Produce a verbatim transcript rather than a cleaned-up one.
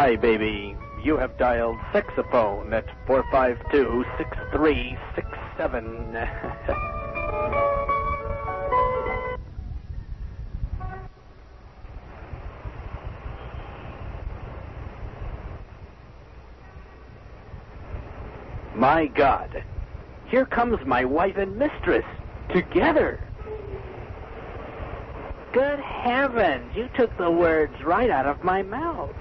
Hi, baby. You have dialed saxophone at four five two, six three six seven. My God. Here comes my wife and mistress. Together. Good heavens, you took the words right out of my mouth.